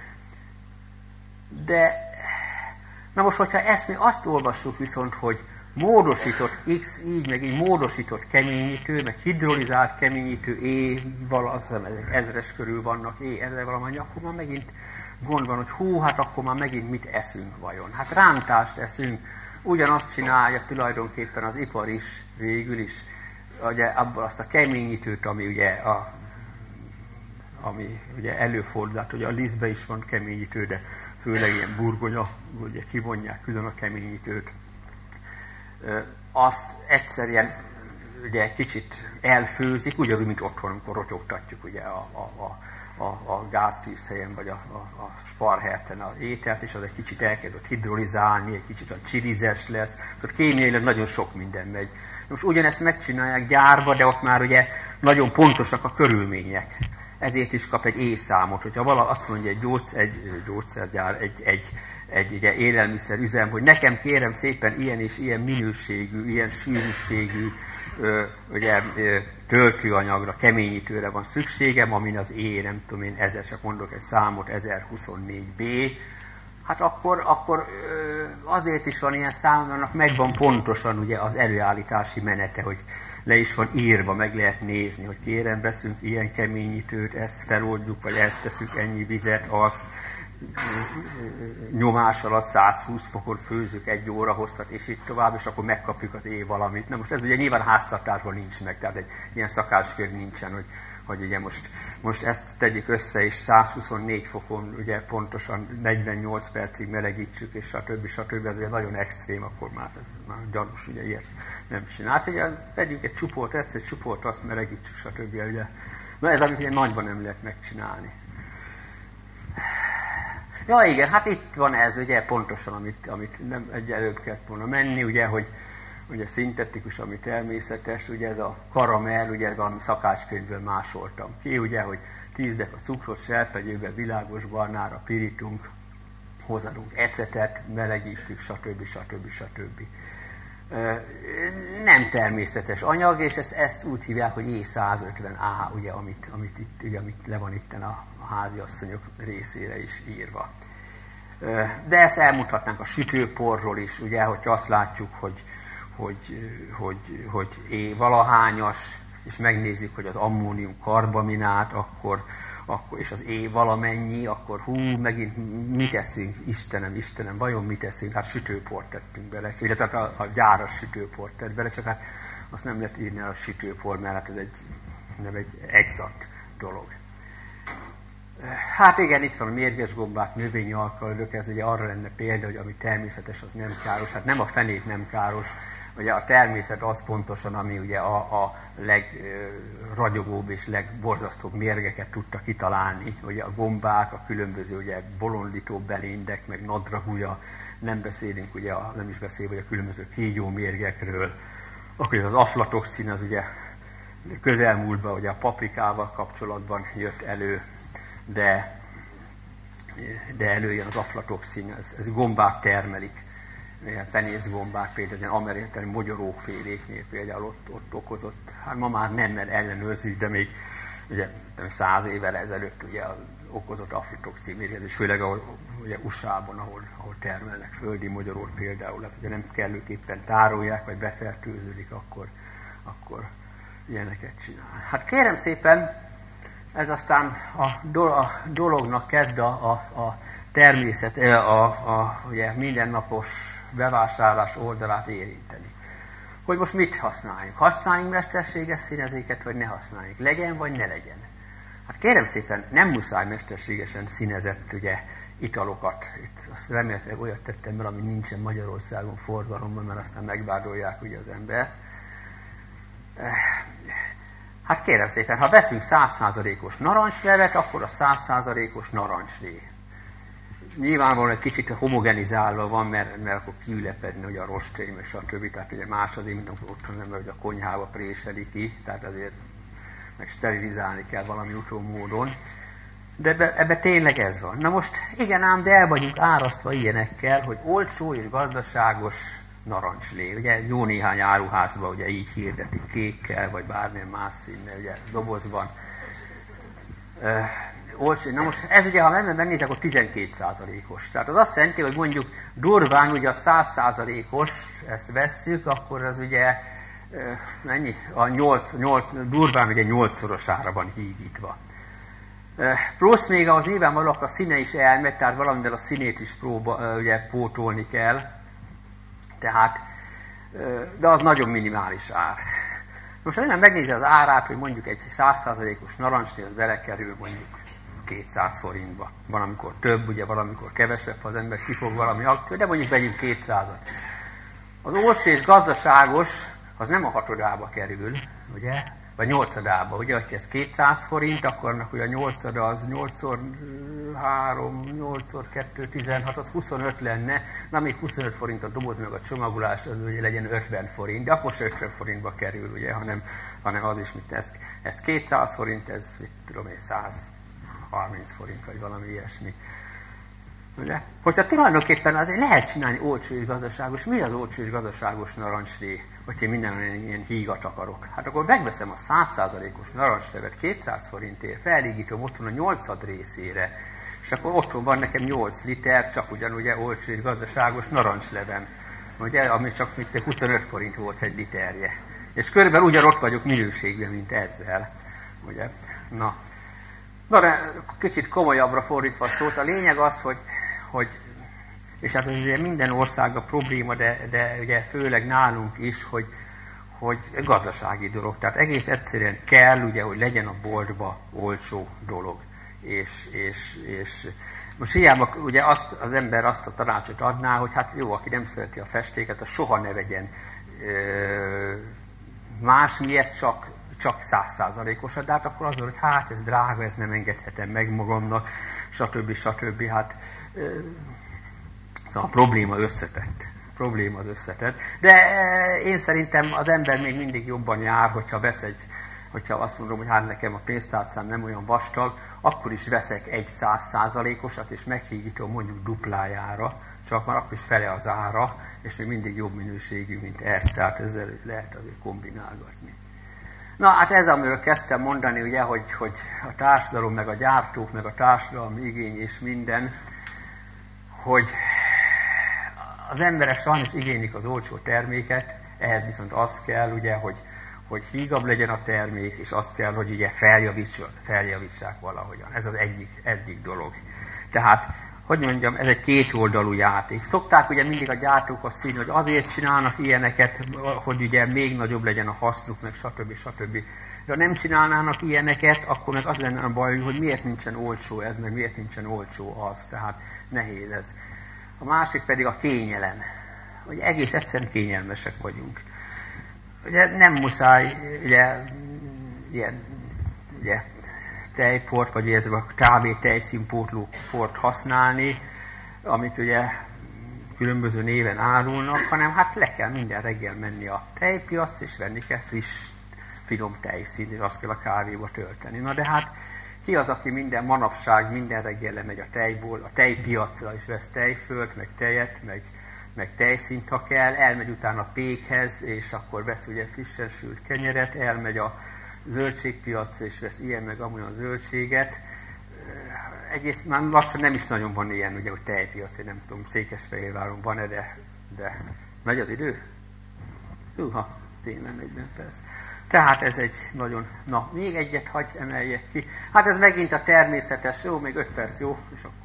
De, na most, hogyha ezt mi azt olvassuk viszont, hogy módosított X, így, meg így módosított keményítő, meg hidrolizált keményítő, é, vala, azt hiszem, ezek ezres körül vannak, é, ezzel valamennyi, akkor már megint gond van, hogy hú, hát akkor már megint mit eszünk vajon? Hát rántást eszünk, ugyanazt csinálja tulajdonképpen az ipar is, végül is, ugye abban azt a keményítőt, ami ugye, a, ami ugye előfordul, hát ugye a lisztben is van keményítő, de főleg ilyen burgonya, ugye kivonják külön a keményítőt. Azt egyszerűen ugye kicsit elfőzik, ugyanúgy, mint otthon, amikor rotyogtatjuk ugye a, a, a, a, a gáztűzhelyen, vagy a, a, a sparherten az ételt, és az egy kicsit elkezdett hidrolizálni, egy kicsit a csirizes lesz, szóval kémiailag nagyon sok minden megy. Most ugyanezt megcsinálják gyárba, de ott már ugye nagyon pontosak a körülmények. Ezért is kap egy éjszámot, hogyha valaki azt mondja egy, gyógyszer, egy gyógyszergyár, egy, egy egy ugye, élelmiszerüzem, hogy nekem kérem szépen ilyen és ilyen minőségű, ilyen sűrűségű ö, ugye, ö, töltőanyagra, keményítőre van szükségem, amin az é, nem tudom én, ezer, csak mondok egy számot, ezerhuszonnégy bé, hát akkor, akkor ö, azért is van ilyen szám, annak megvan pontosan ugye, az előállítási menete, hogy le is van írva, meg lehet nézni, hogy kérem, veszünk ilyen keményítőt, ezt feloldjuk, vagy ezt teszünk ennyi vizet, azt nyomás alatt száz húsz fokon főzzük egy óra hosszat, és így tovább, és akkor megkapjuk az év valamit. Na most ez ugye nyilván háztartásban nincs meg, tehát egy ilyen szakácskönyv nincsen, hogy, hogy ugye most, most ezt tegyük össze, és száz huszonnégy fokon ugye pontosan negyvennyolc percig melegítsük, és stb. stb. Ez ugye nagyon extrém, akkor már ez már gyanús, ugye ilyet nem csinált. Ugye vegyünk egy csuport ezt, egy csuport azt, melegítsük, stb. Ugye. Na ez, amit ugye nagyban nem lehet megcsinálni. Ja igen, hát itt van ez ugye pontosan, amit, amit nem egy előbb kellett volna menni, ugye, hogy ugye szintetikus, ami természetes, ugye ez a karamell, ugye valami szakácskönyvből másoltam ki, ugye, hogy tíz deka cukrot selpegyőbe világos barnára pirítunk, hozadunk ecetet, melegítjük, stb. stb. stb. Nem természetes anyag, és ezt, ezt úgy hívják, hogy E száz ötven A, ugye, amit, amit, itt, ugye, amit le van itten a, a háziasszonyok részére is írva. De ezt elmutatnánk a sütőporról is, ugye, hogy azt látjuk, hogy, hogy, hogy, hogy E valahányas, és megnézzük, hogy az ammónium karbaminát, akkor, akkor, és az E valamennyi, akkor hú, megint mit eszünk, Istenem, Istenem, vajon mit eszünk? Hát sütőport tettünk bele, illetve a, a gyáras sütőport tett bele, csak hát azt nem lehet írni a sütőpor, mert hát ez egy, nem egy exakt dolog. Hát igen, itt van a mérges gombák, növényi alkaloidok, ez ugye arra lenne példa, hogy ami természetes, az nem káros. Hát nem a fenét nem káros, ugye a természet az pontosan, ami ugye a, a legragyogóbb és legborzasztóbb mérgeket tudta kitalálni. Ugye a gombák, a különböző ugye bolondító beléndek, meg nadragúja, nem beszélünk, ugye a, nem is beszélve a különböző kígyómérgekről. Akkor az aflatoxin az ugye közelmúltban ugye a paprikával kapcsolatban jött elő, de, de előjön az aflatoxin, ez, ez gombák termelik. Ilyen penészgombák, például az ilyen amerikai mogyorókféléknél például ott, ott okozott, hát ma már nem, mert ellenőrzik, de még ugye száz évvel ezelőtt ugye okozott aflatoxin mérgezés, főleg ahol, ugye u es á-ban, ahol, ahol termelnek földi mogyorót például, hát ugye nem kellőképpen tárolják, vagy befertőződik, akkor, akkor ilyeneket csinál. Hát kérem szépen, ez aztán a, do, a dolognak kezd a, a, a természet, a, a ugye mindennapos bevásárlás oldalát érinteni. Hogy most mit használjunk? Használjunk mesterséges színezéket, vagy ne használjunk? Legyen, vagy ne legyen? Hát kérem szépen, nem muszáj mesterségesen színezett ugye, italokat. Itt azt remélhetőleg olyat tettem el, ami nincsen Magyarországon forgalomban, mert aztán megvádolják ugye az ember. Hát kérem szépen, ha veszünk száz százalékos narancslevet, akkor a száz százalékos narancslé. Nyilvánvalóan egy kicsit homogenizálva van, mert, mert akkor kiülepedne ugye a rostém és a többi, tehát ugye más azért, mint amikor otthon nem, hogy a konyhába préseli ki, tehát azért meg sterilizálni kell valami utó módon. De ebbe, ebbe tényleg ez van. Na most igen ám, de el vagyunk árasztva ilyenekkel, hogy olcsó és gazdaságos narancslé. Ugye jó néhány áruházban ugye így hirdetik kékkel, vagy bármilyen más színnel, ugye dobozban. Uh, olcsó. Na most ez ugye, ha nem megnézek, akkor tizenkét százalékos. Tehát az azt jelenti, hogy mondjuk durván ugye a száz százalékos, ezt vesszük, akkor az ugye uh, mennyi? A nyolc, nyolc, durván ugye nyolcszorosára van hígítva. Uh, plusz még az nyilvánvalóan a színe is elmegy, tehát valamivel a színét is próba, uh, ugye pótolni kell. Tehát, de az nagyon minimális ár. Most ha nem megnézi az árát, hogy mondjuk egy száz százalékos narancsné, az belekerül mondjuk kétszáz forintba. Van, amikor több, ugye valamikor kevesebb, ha az ember kifog valami akció, de mondjuk vegyünk kétszázat. Az olcsó és gazdaságos, az nem a hatodába kerül, ugye? Vagy nyolcadába, ugye, hogyha ez kétszáz forint, akkor annak ugye a nyolcada az nyolcszor három, nyolcszor kettő, tizenhat, az huszonöt lenne, na még huszonöt forint a doboz meg a csomagolás, az ugye legyen ötven forint, de akkor se ötven forintba kerül, ugye, hanem, hanem az is, mint ez, ez kétszáz forint, ez, mit tudom én, száz harminc forint, vagy valami ilyesmi. Ugye? Hogyha tulajdonképpen azért lehet csinálni olcsó és gazdaságos, mi az olcsó és gazdaságos narancslé, hogyha minden ilyen hígat akarok? Hát akkor megveszem a száz százalékos narancslevet kétszáz forintért, felégítom otthon a nyolcad részére, és akkor otthon van nekem nyolc liter, csak ugyanúgy olcsó és gazdaságos narancslevem, ugye, ami csak mint huszonöt forint volt egy literje. És körülbelül ugyanott vagyok minőségben, mint ezzel. Ugye? Na. Na, de kicsit komolyabbra fordítva a szót, a lényeg az, hogy, hogy és hát ez ugye minden országban probléma, de, de ugye főleg nálunk is, hogy, hogy gazdasági dolog. Tehát egész egyszerűen kell, ugye, hogy legyen a boltba olcsó dolog. És, és, és most hiába ugye azt, az ember azt a tanácsot adná, hogy hát jó, aki nem szereti a festéket, az soha ne vegyen ö, más, miért csak csak száz százalékosat, de hát akkor az, hogy hát ez drága, ez nem engedhetem meg magamnak, stb. stb. Hát ö, szóval a probléma összetett. A probléma az összetett. De én szerintem az ember még mindig jobban jár, hogyha vesz egy, hogyha azt mondom, hogy hát nekem a pénztárcám nem olyan vastag, akkor is veszek egy száz százalékosat, és meghígítom mondjuk duplájára, csak már akkor is fele az ára, és még mindig jobb minőségű, mint ez, tehát ezzel lehet azért kombinálgatni. Na, hát ez, amiről kezdtem mondani, ugye, hogy, hogy a társadalom, meg a gyártók, meg a társadalmi igény és minden, hogy az emberek sajnos igénylik az olcsó terméket, ehhez viszont az kell, ugye, hogy, hogy hígabb legyen a termék, és az kell, hogy ugye feljavítsák valahogyan. Ez az egyik, egyik dolog. Tehát, hogy mondjam, ez egy kétoldalú játék. Szokták ugye mindig a gyártók azt hinni, hogy azért csinálnak ilyeneket, hogy ugye még nagyobb legyen a hasznuk, meg stb. stb. De ha nem csinálnának ilyeneket, akkor meg az lenne a baj, hogy miért nincsen olcsó ez, meg miért nincsen olcsó az. Tehát nehéz ez. A másik pedig a kényelem. Hogy egész egyszerűen kényelmesek vagyunk. Ugye nem muszáj ugye, ilyen, ugye, tejport, vagy ez a kb. Tejszínpótló port használni, amit ugye különböző néven árulnak, hanem hát le kell minden reggel menni a tejpiac, és venni kell friss, finom tejszínt, és azt kell a kávéba tölteni. Na de hát ki az, aki minden manapság, minden reggel lemegy a tejból, a tejpiacra is vesz tejfölt, meg tejet, meg, meg tejszínt, ha kell, elmegy utána a pékhez, és akkor vesz ugye frissen sült kenyeret, elmegy a zöldségpiac, és vesz ilyen meg amolyan zöldséget. Egész már lassan nem is nagyon van ilyen, ugye, hogy tejpiac, én nem tudom, Székesfehérváron van-e, de, de megy az idő? Húha, tényleg negyven perc. Tehát ez egy nagyon, na, még egyet hagy emeljek ki. Hát ez megint a természetes, jó, még öt perc, jó, és akkor.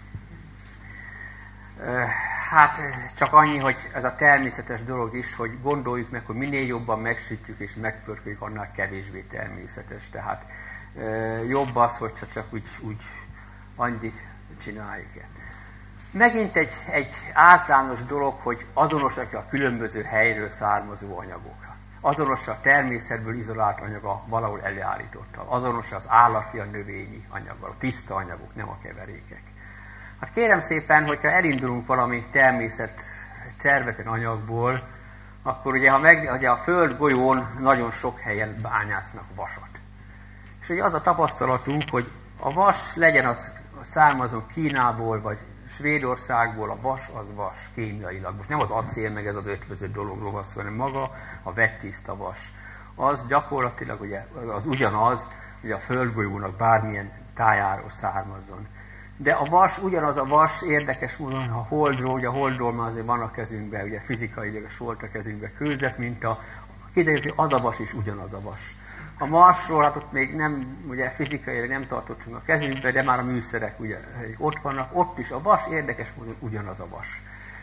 Hát csak annyi, hogy ez a természetes dolog is, hogy gondoljuk meg, hogy minél jobban megsütjük és megpörköljük, annál kevésbé természetes. Tehát jobb az, hogyha csak úgy, úgy annyit csináljuk. Megint egy, egy általános dolog, hogy azonosak a különböző helyről származó anyagokra. Azonos a természetből izolált anyaga valahol előállítottal. Azonos az állati, a növényi anyaggal, a tiszta anyagok, nem a keverékek. Hát kérem szépen, hogyha elindulunk valami természet tervetlen anyagból, akkor ugye, ha meg, ugye a földgolyón nagyon sok helyen bányásznak vasat. És ugye az a tapasztalatunk, hogy a vas legyen az származó Kínából, vagy Svédországból, a vas az vas kémiailag. Most nem az acél, meg ez az ötvözött dologról van szó, hanem maga a vettiszta vas. Az gyakorlatilag ugye, az ugyanaz, hogy a földgolyónak bármilyen tájáról származzon. De a vas, ugyanaz a vas, érdekes módon, a holdról, ugye a holdról már azért van a kezünkben, ugye fizikailag volt a kezünkben kőzet, mint a, kiderült, hogy az a vas is ugyanaz a vas. A Marsról, hát ott még nem, ugye fizikailag nem tartottunk a kezünkbe, de már a műszerek ugye ott vannak, ott is a vas, érdekes módon ugyanaz a vas.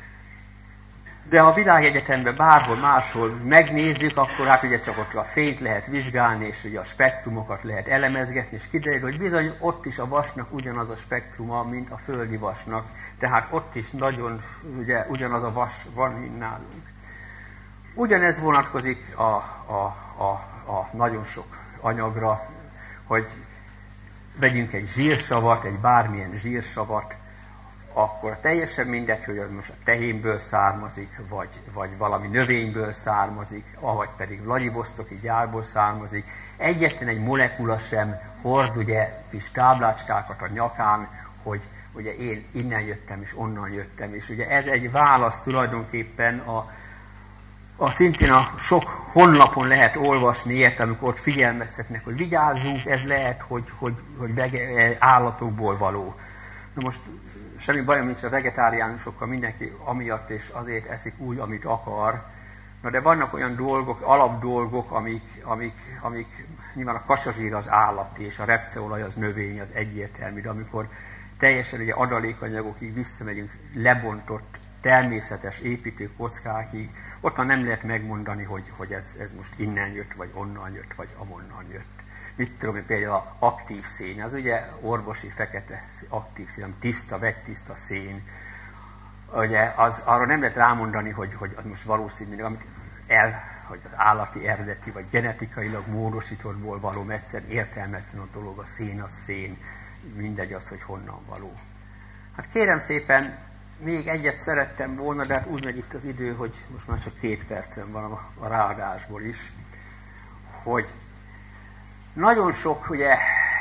De ha a világegyetemben bárhol máshol megnézzük, akkor hát ugye csak ott a fényt lehet vizsgálni, és ugye a spektrumokat lehet elemezgetni, és kiderül, hogy bizony ott is a vasnak ugyanaz a spektruma, mint a földi vasnak. Tehát ott is nagyon, ugye, ugyanaz a vas van, mint nálunk. Ugyanez vonatkozik a, a, a, a nagyon sok anyagra, hogy vegyünk egy zsírsavat, egy bármilyen zsírsavat, akkor teljesen mindegy, hogy az most a tehénből származik, vagy, vagy valami növényből származik, avagy pedig Vladivosztoki gyárból származik. Egyetlen egy molekula sem hord ugye kis táblácskákat a nyakán, hogy ugye én innen jöttem és onnan jöttem. És ugye ez egy válasz tulajdonképpen a, a szintén a sok honlapon lehet olvasni ilyet, amikor ott figyelmeztetnek, hogy vigyázzunk, ez lehet, hogy, hogy, hogy vege, állatokból való. Na most semmi bajom nincs a vegetáriánusokkal, mindenki amiatt és azért eszik úgy, amit akar, Na de vannak olyan dolgok, alapdolgok, amik, amik, amik nyilván a kacsazsír az állati, és a repceolaj az növény, az egyértelmű, de amikor teljesen ugye adalékanyagokig visszamegyünk, lebontott, természetes építőkockákig, ott már nem lehet megmondani, hogy, hogy ez, ez most innen jött, vagy onnan jött, vagy amonnan jött. Mit tudom én, például az aktív szén, az ugye orvosi fekete aktív szén, tiszta, vegytiszta szén. Ugye az, arra nem lehet rámondani, hogy, hogy az most valószínűleg, amit el, hogy az állati eredeti, vagy genetikailag módosítottból való, egyszer értelmetlen a dolog, a szén az szén, mindegy az, hogy honnan való. Hát kérem szépen, még egyet szerettem volna, de hát úgy megy itt az idő, hogy most már csak két percem van a, a ráadásból is, hogy nagyon sok, ugye,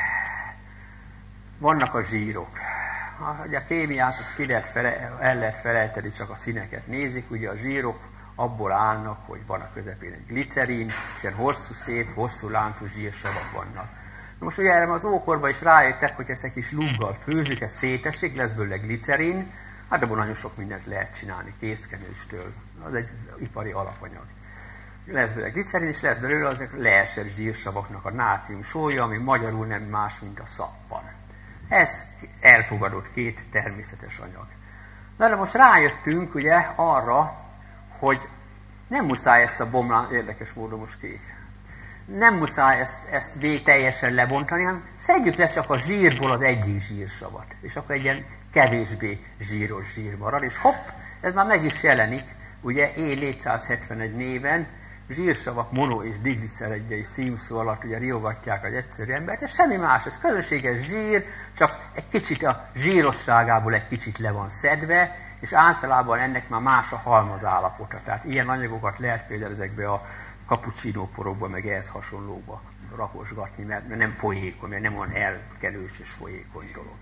vannak a zsírok. Ugye a kémiát azt ki lehet fele, el lehet felejteni, csak a színeket nézik. Ugye a zsírok abból állnak, hogy van a közepén egy glicerin, és ilyen hosszú, szép, hosszú láncú zsírsavak vannak. Most ugye erre az ókorban is rájöttek, hogy ezt egy kis luggal főzzük, ez szétesik, lesz belőle glicerin, hát abból nagyon sok mindent lehet csinálni, készkenőstől. Az egy ipari alapanyag. Lesz belőle glicerin, és lesz belőle az leesett zsírsavaknak a nátrium sója, ami magyarul nem más, mint a szappan. Ez elfogadott két természetes anyag. Na de most rájöttünk ugye arra, hogy nem muszáj ezt a bomlán, érdekes módon most kék, nem muszáj ezt, ezt vég teljesen lebontani, hanem szedjük le csak a zsírból az egyik zsírsavat, és akkor egy ilyen kevésbé zsíros zsír marad, és hopp, ez már meg is jelenik, ugye E négyszázhetvenegy néven, zsírsavak mono- és digliceridjei címszó alatt ugye riogatják az egyszerű embert, ez semmi más, ez közönséges zsír, csak egy kicsit a zsírosságából egy kicsit le van szedve, és általában ennek már más a halmaz állapota. Tehát ilyen anyagokat lehet például ezekbe a cappuccino porokba, meg ehhez hasonlókba rakosgatni, mert nem folyékony, mert nem olyan elkelős és folyékony dolog.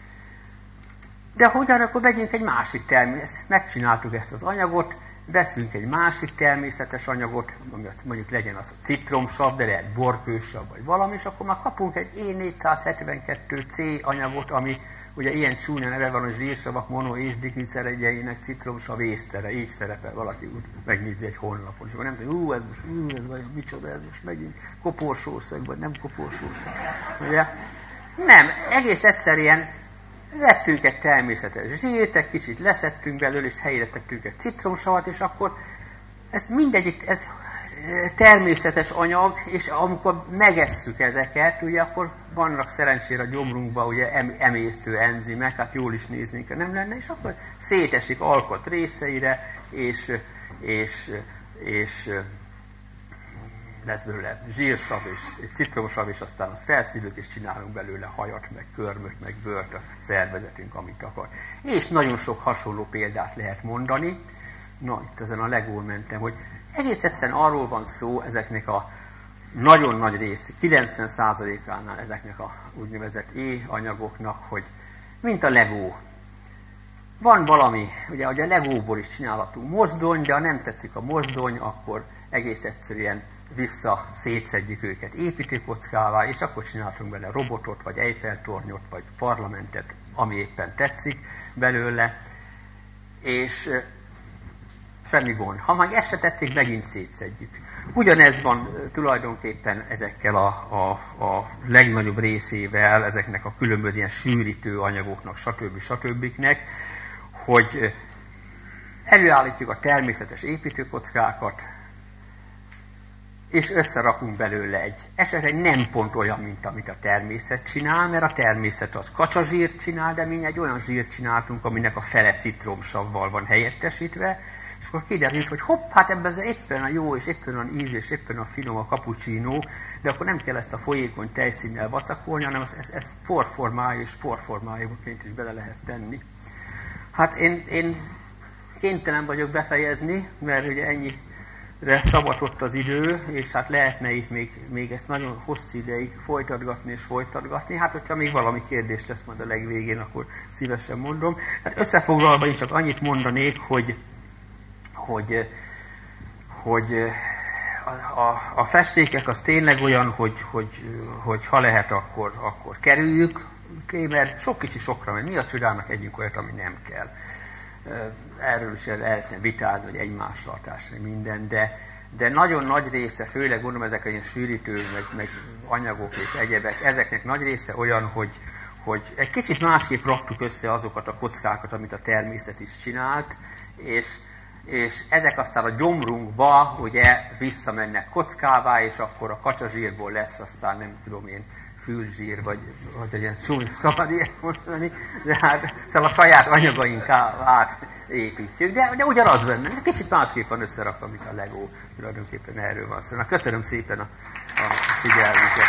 De hogyan, akkor vegyünk egy másik természetes, megcsináltuk ezt az anyagot, veszünk egy másik természetes anyagot, ami azt mondjuk legyen az a citromsav, de lehet borkősav vagy valami, és akkor már kapunk egy E négyszázhetvenkettő C anyagot, ami ugye ilyen csúnya neve van, a zsírsavak mono- és digliceridjeinek citromsav észtere, így szerepel, valaki úgy megnézi egy honlapon, és akkor nem tudja, ú, ez most, ú, ez vagy, micsoda, ez most megint koporsószög, vagy nem koporsószög. Ugye? Nem, egész egyszerűen vettünk egy természetes zsírt, egy kicsit leszettünk belőle, és helyére tettünk egy citromsavat, és akkor ez mindegyik, ez természetes anyag, és amikor megesszük ezeket, ugye akkor vannak szerencsére a gyomrunkban ugye emésztő enzimek, hát jól is néznénk, ha nem lenne, és akkor szétesik alkot részeire, és, és, és lesz belőle zsírsav és, és citromsav, és aztán azt felszívjuk, és csinálunk belőle hajat, meg körmöt, meg bőrt a szervezetünk, amit akar. És nagyon sok hasonló példát lehet mondani. Na, itt ezen a legón mentem, hogy egész egyszerűen arról van szó ezeknek a nagyon nagy rész, kilencven százalékánál ezeknek a úgynevezett E anyagoknak, hogy mint a legó. Van valami, ugye, hogy a legóból is csinálhatunk mozdony, de ha nem tetszik a mozdony, akkor egész egyszerűen vissza szétszedjük őket építőkockává, és akkor csináltunk bele robotot, vagy Eiffel-tornyot, vagy parlamentet, ami éppen tetszik belőle, és semmi gond. Ha meg ez se tetszik, megint szétszedjük. Ugyanez van tulajdonképpen ezekkel a, a, a legnagyobb részével, ezeknek a különböző ilyen sűrítő anyagoknak, stb. Stb. Hogy előállítjuk a természetes építőkockákat, és összerakunk belőle egy, esetleg nem pont olyan, mint amit a természet csinál, mert a természet az kacsazsírt csinál, de mi egy olyan zsírt csináltunk, aminek a fele citromsavval van helyettesítve, és akkor kiderült, hogy hopp, hát ebben ez éppen a jó, és éppen a íz, és éppen a finom a cappuccino, de akkor nem kell ezt a folyékony tejszínnel vacakolni, hanem ezt, ezt, ezt porformájú és porformájúként is bele lehet tenni. Hát én, én kénytelen vagyok befejezni, mert ugye ennyire szabadott az idő, és hát lehetne itt még, még ezt nagyon hosszú ideig folytatgatni és folytatgatni. Hát, hogyha még valami kérdés lesz majd a legvégén, akkor szívesen mondom. Hát összefoglalva én csak annyit mondanék, hogy hogy, hogy a, a, a festékek az tényleg olyan, hogy, hogy, hogy ha lehet, akkor, akkor kerüljük, mert sok kicsi sokra megy. Mi a csodának együnk olyat, ami nem kell. erről is lehetne vitázni, vagy egymással társadalmi minden, de, de nagyon nagy része, főleg gondolom ezek a ilyen sűrítő, meg, meg anyagok és egyebek, ezeknek nagy része olyan, hogy, hogy egy kicsit másképp raktuk össze azokat a kockákat, amit a természet is csinált, és, és ezek aztán a gyomrunkba ugye visszamennek kockává, és akkor a kacsazsírból lesz aztán nem tudom én, fülzsír, vagy, vagy egy ilyen csúny, szabad ilyet mondani, de hát szóval a saját anyagaink átépítjük, de, de ugyanaz benne. Ez kicsit másképp van összerakva, mint a Lego, tulajdonképpen erről van szó. Na, köszönöm szépen a, a figyelmüket.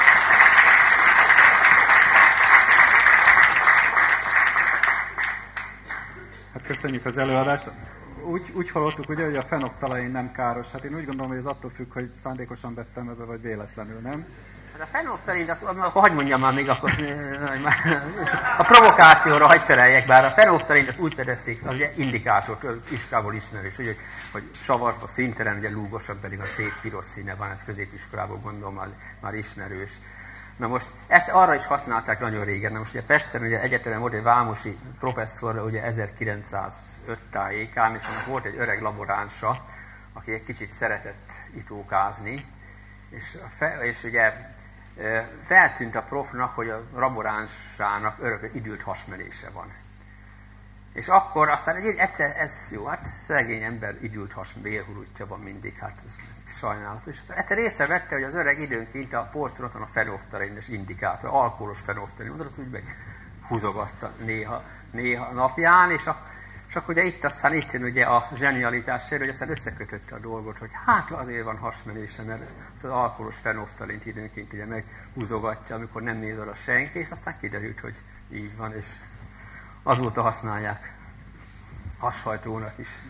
Hát köszönjük az előadást. Úgy, úgy hallottuk, ugye, hogy a fenoftalain nem káros. Hát én úgy gondolom, hogy ez attól függ, hogy szándékosan vettem ebbe, vagy véletlenül, nem? Hát a fenolftalin, akkor hadd mondjam már még, akkor a provokációra hagy feleljek, bár a fenolftalin azt úgy fedezték, az ugye indikátor, iskából ismerős, ugye, hogy savarta szintelen, ugye lúgosabb, pedig a szép piros színe van, ez középiskolából gondolom már, már ismerős. Na most ezt arra is használták nagyon régen. Na most ugye Pesten ugye egyetemen volt egy vámosi professzor, ugye ezerkilencszázöt tájékán, és annak volt egy öreg laboránsa, aki egy kicsit szeretett itókázni, és, fe, és ugye feltűnt a profnak, hogy a laboránsának örök időt hasmenése van. És akkor aztán egy, egyszer, ez jó, hát szegény ember időt has, bélhurutja van mindig, hát ez, ez sajnálatos. És aztán egyszer észrevette, hogy az öreg időnként a polcon ott van a fenolftaleines indikátor, alkoholos fenolftalin, mondod, azt úgy meg húzogatta néha, néha napján, és, a, és akkor ugye itt aztán itt jön ugye a zsenialitás, hogy aztán összekötötte a dolgot, hogy hát azért van hasmenése, mert az alkoholos fenolftalint időnként ugye meghúzogatja, amikor nem néz arra senki, és aztán kiderült, hogy így van, és azóta használják ashajtónak is.